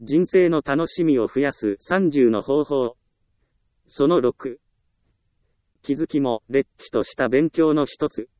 人生の楽しみを増やす30の方法。その6。気づきも、れっきとした勉強の一つ。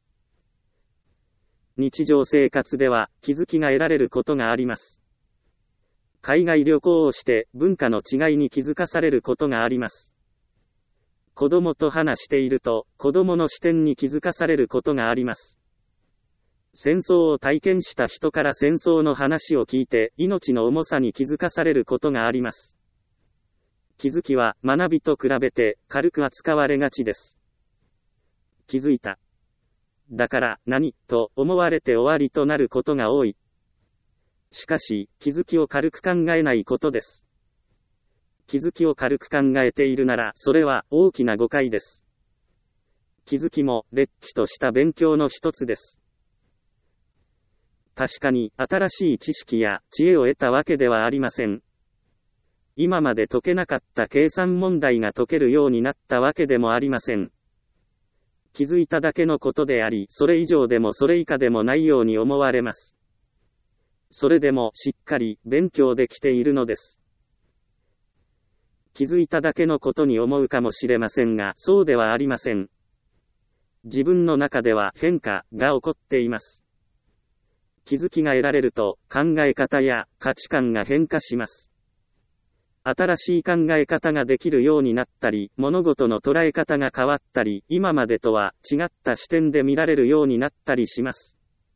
日常生活では、気づきが得られることがあります。海外旅行をして、文化の違いに気づかされることがあります。子供と話していると、子供の視点に気づかされることがあります。戦争を体験した人から戦争の話を聞いて、命の重さに気づかされることがあります。気づきは、学びと比べて、軽く扱われがちです。気づいた。だから、何、と思われて終わりとなることが多い。しかし、気づきを軽く考えないことです。気づきを軽く考えているなら、それは大きな誤解です。気づきも、れっきとした勉強の一つです。確かに、新しい知識や知恵を得たわけではありません。今まで解けなかった計算問題が解けるようになったわけでもありません。気づいただけのことであり、それ以上でもそれ以下でもないように思われます。それでもしっかり勉強できているのです。気づいただけのことに思うかもしれませんが、そうではありません。自分の中では変化が起こっています。気づきが得られると、考え方や価値観が変化します。新しい考え方ができるようになったり、物事の捉え方が変わったり、今までとは違った視点で見られるようになったりします。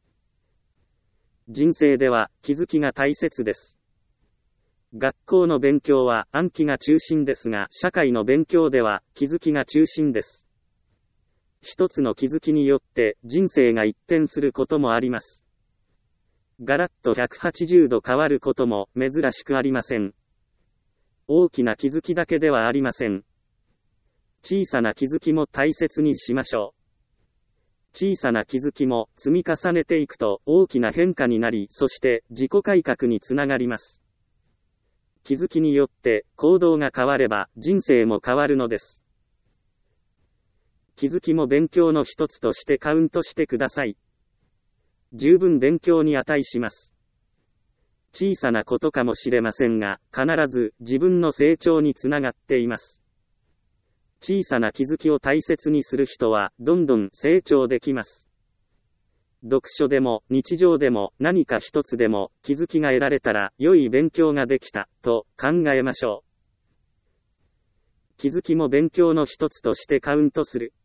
人生では気づきが大切です。学校の勉強は暗記が中心ですが、社会の勉強では気づきが中心です。一つの気づきによって人生が一変することもあります。ガラッと180度変わることも珍しくありません。大きな気づきだけではありません。小さな気づきも大切にしましょう。小さな気づきも積み重ねていくと大きな変化になり、そして自己改革につながります。気づきによって行動が変われば人生も変わるのです。気づきも勉強の一つとしてカウントしてください。十分勉強に値します。小さなことかもしれませんが、必ず自分の成長につながっています。小さな気づきを大切にする人は、どんどん成長できます。読書でも日常でも何か一つでも気づきが得られたら良い勉強ができたと考えましょう。気づきも勉強の一つとしてカウントする。